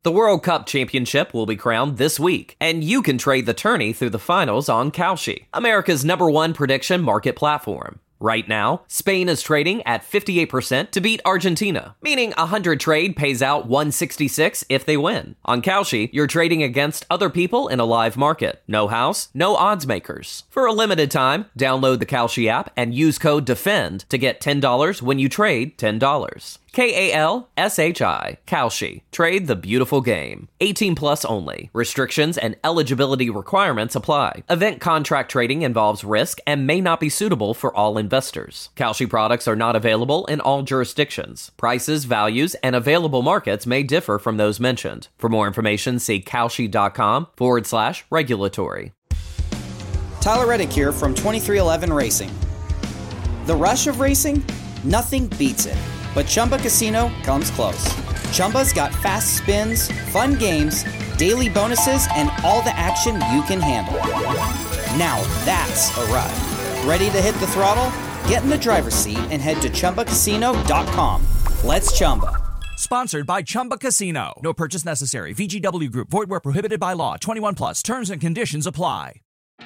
The World Cup Championship will be crowned this week, and you can trade the tourney through the finals on Kalshi, America's #1 prediction market platform. Right now, Spain is trading at 58% to beat Argentina, meaning 100 trade pays out 166 if they win. On Kalshi, you're trading against other people in a live market. No house, no odds makers. For a limited time, download the Kalshi app and use code DEFEND to get $10 when you trade $10. Kalshi. Kalshi. Trade the beautiful game. 18 plus only. Restrictions and eligibility requirements apply. Event contract trading involves risk and may not be suitable for all investors. Kalshi products are not available in all jurisdictions. Prices, values, and available markets may differ from those mentioned. For more information, see kalshi.com/regulatory. Tyler Reddick here from 23XI Racing. The rush of racing? Nothing beats it. But Chumba Casino comes close. Chumba's got fast spins, fun games, daily bonuses, and all the action you can handle. Now that's a ride. Ready to hit the throttle? Get in the driver's seat and head to ChumbaCasino.com. Let's Chumba. Sponsored by Chumba Casino. No purchase necessary. VGW Group. Void where prohibited by law. 21 plus. Terms and conditions apply.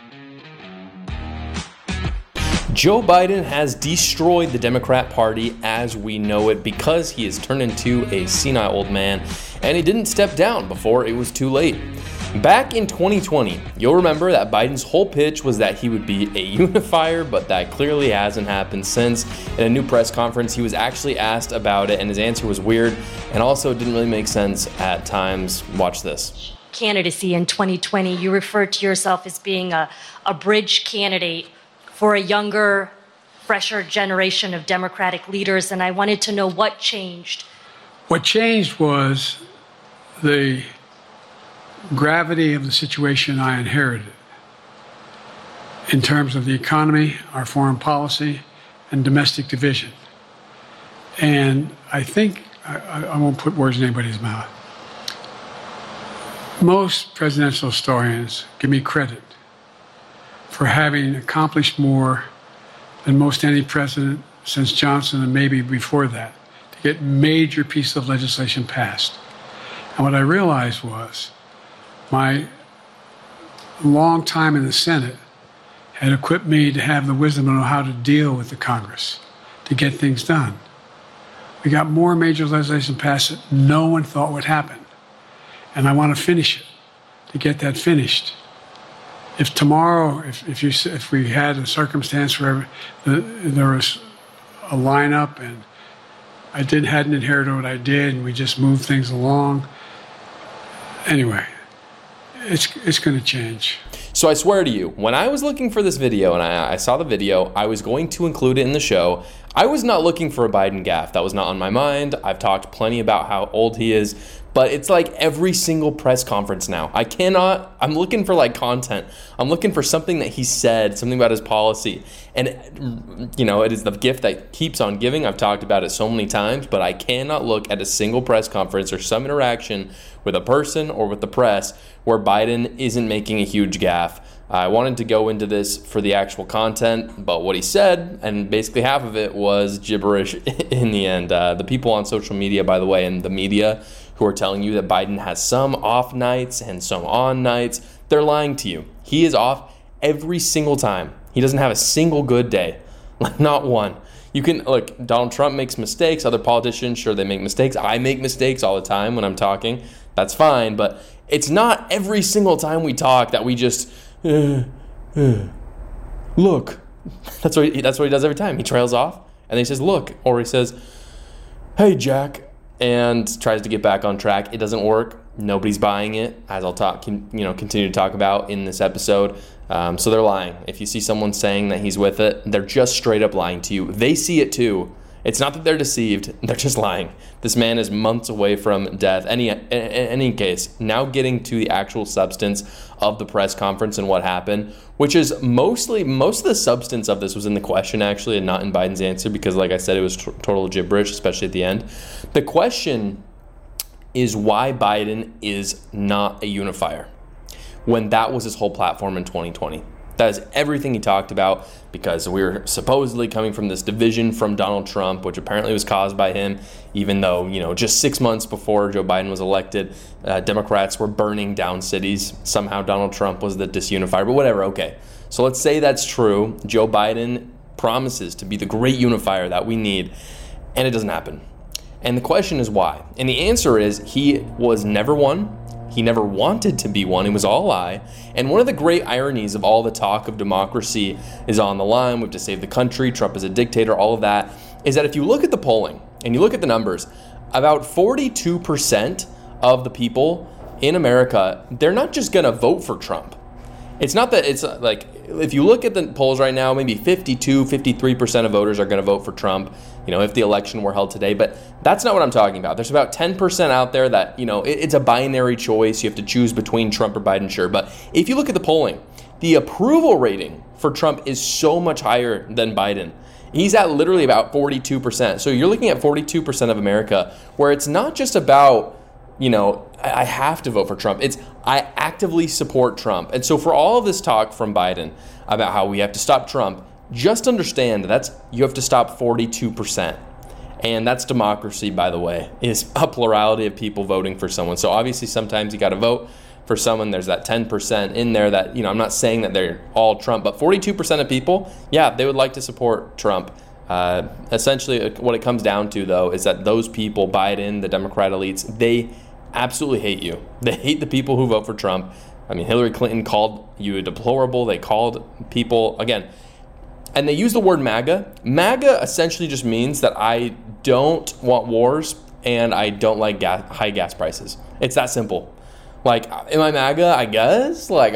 Joe Biden has destroyed the Democrat Party as we know it because he has turned into a senile old man, and he didn't step down before it was too late. Back in 2020, you'll remember that Biden's whole pitch was that he would be a unifier, but that clearly hasn't happened since. In a new press conference, he was actually asked about it, and his answer was weird and also didn't really make sense at times. Watch this. Candidacy in 2020, you referred to yourself as being a bridge candidate for a younger, fresher generation of Democratic leaders, and I wanted to know what changed. What changed was the gravity of the situation I inherited in terms of the economy, our foreign policy, and domestic division. And I think, I won't put words in anybody's mouth, most presidential historians give me credit for having accomplished more than most any president since Johnson and maybe before that to get major pieces of legislation passed. And what I realized was my long time in the Senate had equipped me to have the wisdom to know how to deal with the Congress, to get things done. We got more major legislation passed that no one thought would happen. And I want to finish it, to get that finished. If tomorrow, if we had a circumstance where there was a lineup and I hadn't inherited what I did and we just moved things along, anyway, it's going to change. So I swear to you, when I was looking for this video and I saw the video, I was going to include it in the show. I was not looking for a Biden gaffe. That was not on my mind. I've talked plenty about how old he is, but it's like every single press conference now. I'm looking for like content. I'm looking for something that he said, something about his policy. And, you know, it is the gift that keeps on giving. I've talked about it so many times, but I cannot look at a single press conference or some interaction with a person or with the press where Biden isn't making a huge gaffe. I wanted to go into this for the actual content, but what he said, and basically half of it was gibberish in the end. The people on social media, by the way, and the media who are telling you that Biden has some off nights and some on nights, they're lying to you. He is off every single time. He doesn't have a single good day, like not one. You can, look, Donald Trump makes mistakes. Other politicians, sure, they make mistakes. I make mistakes all the time when I'm talking. That's fine, but it's not every single time we talk that we just, look. That's what he does every time. He trails off, and then he says, look, or he says, hey, Jack, and tries to get back on track. It doesn't work. Nobody's buying it, as I'll continue to talk about in this episode. So they're lying. If you see someone saying that he's with it, they're just straight up lying to you. They see it too. It's not that they're deceived. They're just lying. This man is months away from death. In any case, now getting to the actual substance of the press conference and what happened, which is most of the substance of this was in the question, actually, and not in Biden's answer, because like I said, it was total gibberish, especially at the end. The question is why Biden is not a unifier when that was his whole platform in 2020. That is everything he talked about, because we were supposedly coming from this division from Donald Trump, which apparently was caused by him, even though, just 6 months before Joe Biden was elected, Democrats were burning down cities. Somehow Donald Trump was the disunifier, but whatever, okay. So let's say that's true. Joe Biden promises to be the great unifier that we need, and it doesn't happen. And the question is why? And the answer is he was never one. He never wanted to be one. It was all a lie. And one of the great ironies of all the talk of democracy is on the line, we have to save the country, Trump is a dictator, all of that, is that if you look at the polling and you look at the numbers, about 42% of the people in America, they're not just going to vote for Trump. It's not that it's like, if you look at the polls right now, maybe 52, 53% of voters are going to vote for Trump, if the election were held today. But that's not what I'm talking about. There's about 10% out there that, it's a binary choice. You have to choose between Trump or Biden, sure. But if you look at the polling, the approval rating for Trump is so much higher than Biden. He's at literally about 42%. So you're looking at 42% of America, where it's not just about, I have to vote for Trump. It's I actively support Trump. And so for all of this talk from Biden about how we have to stop Trump, just understand you have to stop 42%. And that's democracy, by the way, is a plurality of people voting for someone. So obviously sometimes you got to vote for someone. There's that 10% in there that, I'm not saying that they're all Trump, but 42% of people, they would like to support Trump. Essentially what it comes down to, though, is that those people, Biden, the Democrat elites, they absolutely hate you. They hate the people who vote for Trump. I mean, Hillary Clinton called you a deplorable. They called people, again, and they use the word MAGA. MAGA essentially just means that I don't want wars and I don't like high gas prices. It's that simple. Like, am I MAGA? I guess. Like,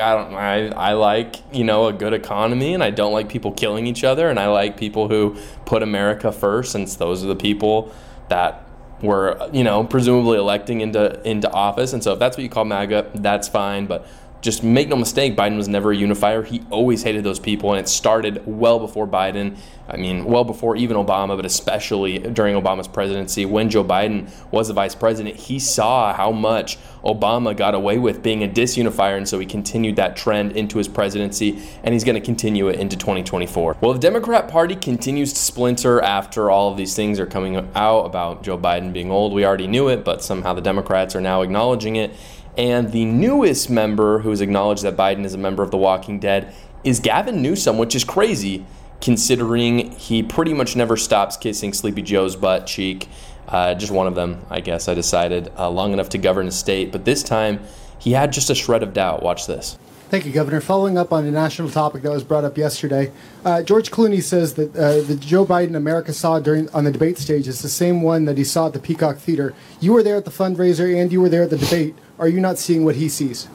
I like, a good economy, and I don't like people killing each other, and I like people who put America first, since those are the people that were, presumably electing into office. And so if that's what you call MAGA, that's fine. But just make no mistake, Biden was never a unifier. He always hated those people, and it started well before Biden. I mean, well before even Obama, but especially during Obama's presidency. When Joe Biden was the vice president, he saw how much Obama got away with being a disunifier, and so he continued that trend into his presidency, and he's going to continue it into 2024. Well, the Democrat Party continues to splinter after all of these things are coming out about Joe Biden being old. We already knew it, but somehow the Democrats are now acknowledging it. And the newest member who has acknowledged that Biden is a member of The Walking Dead is Gavin Newsom, which is crazy considering he pretty much never stops kissing Sleepy Joe's butt cheek. Just one of them, I guess, I decided, long enough to govern a state. But this time, he had just a shred of doubt. Watch this. Thank you, Governor. Following up on a national topic that was brought up yesterday, George Clooney says that the Joe Biden America saw on the debate stage is the same one that he saw at the Peacock Theater. You were there at the fundraiser and you were there at the debate. Are you not seeing what he sees?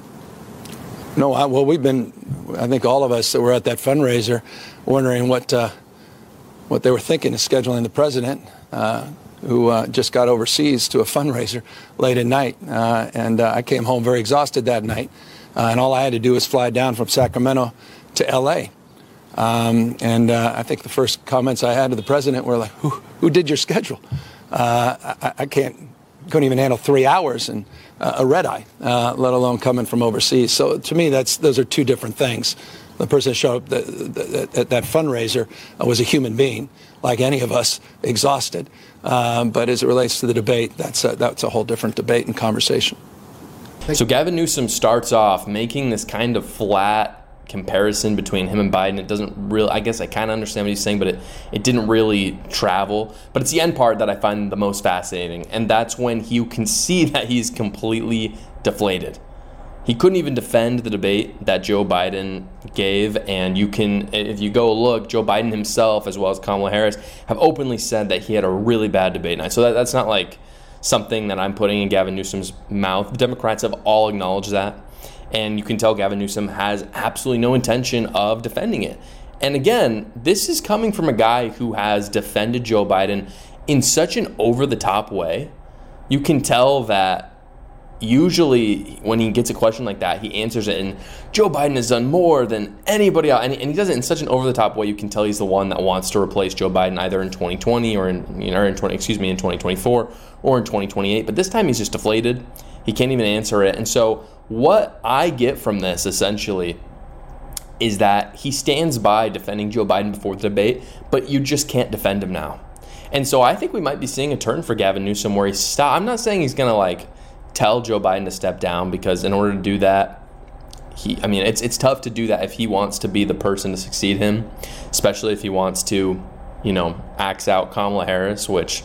No, I think all of us that were at that fundraiser wondering what they were thinking of scheduling the president, who just got overseas to a fundraiser late at night. And I came home very exhausted that night. And all I had to do was fly down from Sacramento to L.A. And I think the first comments I had to the president were like, who did your schedule? I couldn't even handle 3 hours and a red eye, let alone coming from overseas. So to me, those are two different things. The person that showed up at that fundraiser was a human being, like any of us, exhausted. But as it relates to the debate, that's a whole different debate and conversation. So Gavin Newsom starts off making this kind of flat comparison between him and Biden. It doesn't really, I guess I kind of understand what he's saying, but it didn't really travel. But it's the end part that I find the most fascinating, and that's when you can see that he's completely deflated. He couldn't even defend the debate that Joe Biden gave, and you can, if you go look, Joe Biden himself, as well as Kamala Harris, have openly said that he had a really bad debate night. So that's not like something that I'm putting in Gavin Newsom's mouth. The Democrats have all acknowledged that. And you can tell Gavin Newsom has absolutely no intention of defending it. And again, this is coming from a guy who has defended Joe Biden in such an over-the-top way. You can tell that usually when he gets a question like that, he answers it, and Joe Biden has done more than anybody else. And he does it in such an over-the-top way, you can tell he's the one that wants to replace Joe Biden either in 2020 or in 2024 or in 2028. But this time he's just deflated. He can't even answer it. And so what I get from this, essentially, is that he stands by defending Joe Biden before the debate, but you just can't defend him now. And so I think we might be seeing a turn for Gavin Newsom where I'm not saying he's going to tell Joe Biden to step down, because in order to do that, it's tough to do that if he wants to be the person to succeed him, especially if he wants to, axe out Kamala Harris, which,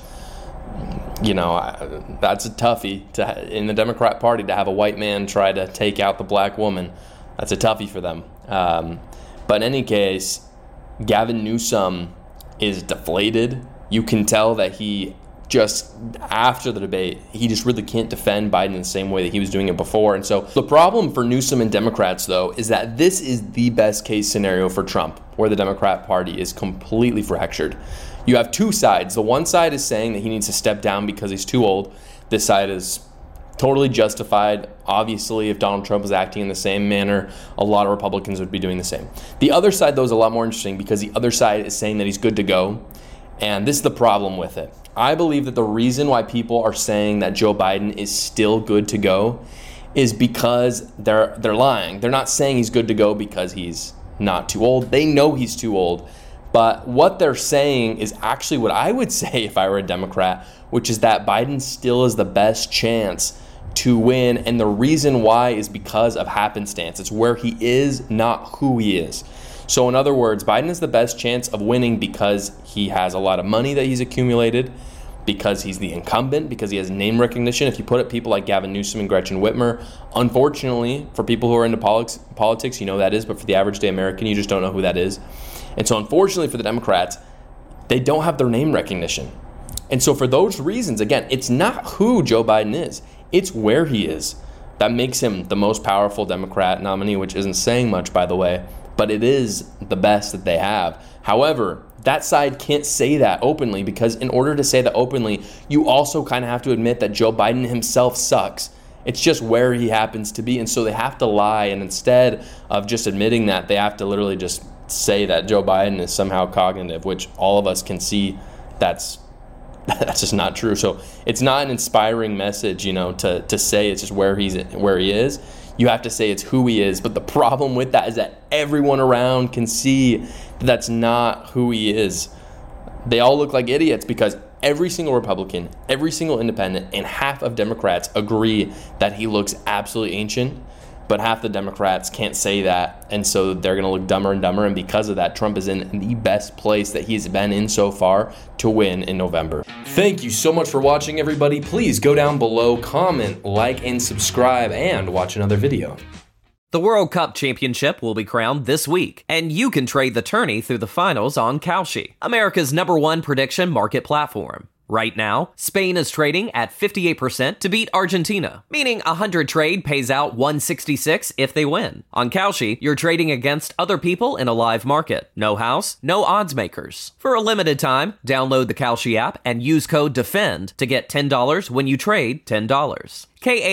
that's a toughie in the Democrat Party to have a white man try to take out the black woman. That's a toughie for them. But in any case, Gavin Newsom is deflated. You can tell that he just, after the debate, he just really can't defend Biden in the same way that he was doing it before. And so the problem for Newsom and Democrats, though, is that this is the best case scenario for Trump, where the Democrat Party is completely fractured. You have two sides. The one side is saying that he needs to step down because he's too old. This side is totally justified. Obviously, if Donald Trump was acting in the same manner, a lot of Republicans would be doing the same. The other side, though, is a lot more interesting, because the other side is saying that he's good to go. And this is the problem with it. I believe that the reason why people are saying that Joe Biden is still good to go is because they're lying. They're not saying he's good to go because he's not too old. They know he's too old. But what they're saying is actually what I would say if I were a Democrat, which is that Biden still is the best chance to win. And the reason why is because of happenstance. It's where he is, not who he is. So in other words, Biden has the best chance of winning because he has a lot of money that he's accumulated, because he's the incumbent, because he has name recognition. If you put up people like Gavin Newsom and Gretchen Whitmer, unfortunately, for people who are into politics, you know who that is, but for the average day American, you just don't know who that is. And so unfortunately for the Democrats, they don't have their name recognition. And so for those reasons, again, it's not who Joe Biden is, it's where he is. That makes him the most powerful Democrat nominee, which isn't saying much, by the way, but it is the best that they have. However, that side can't say that openly, because in order to say that openly, you also kind of have to admit that Joe Biden himself sucks. It's just where he happens to be. And so they have to lie. And instead of just admitting that, they have to literally just say that Joe Biden is somehow cognitive, which all of us can see that's just not true. So it's not an inspiring message, to say it's just where he is. You have to say it's who he is. But the problem with that is that everyone around can see that that's not who he is. They all look like idiots, because every single Republican, every single independent, and half of Democrats agree that he looks absolutely ancient. But half the Democrats can't say that, and so they're going to look dumber and dumber. And because of that, Trump is in the best place that he's been in so far to win in November. Thank you so much for watching, everybody. Please go down below, comment, like, and subscribe, and watch another video. The World Cup Championship will be crowned this week, and you can trade the tourney through the finals on Kalshi, America's #1 prediction market platform. Right now, Spain is trading at 58% to beat Argentina, meaning 100 trade pays out 166 if they win. On Kalshi, you're trading against other people in a live market. No house, no odds makers. For a limited time, download the Kalshi app and use code DEFEND to get $10 when you trade $10.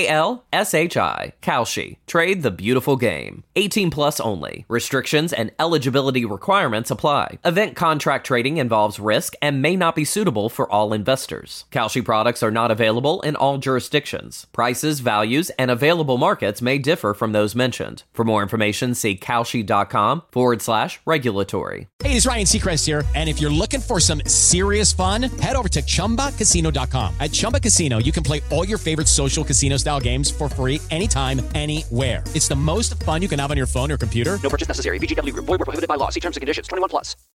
Kalshi. Kalshi. Trade the beautiful game. 18 plus only. Restrictions and eligibility requirements apply. Event contract trading involves risk and may not be suitable for all investors. Kalshi products are not available in all jurisdictions. Prices, values, and available markets may differ from those mentioned. For more information, see kalshi.com/regulatory. Hey, it's Ryan Seacrest here. And if you're looking for some serious fun, head over to ChumbaCasino.com. At Chumba Casino, you can play all your favorite social casino-style games for free anytime, anywhere. It's the most fun you can have on your phone or computer. No purchase necessary. VGW Group. Void where prohibited by law. See terms and conditions. 21 plus.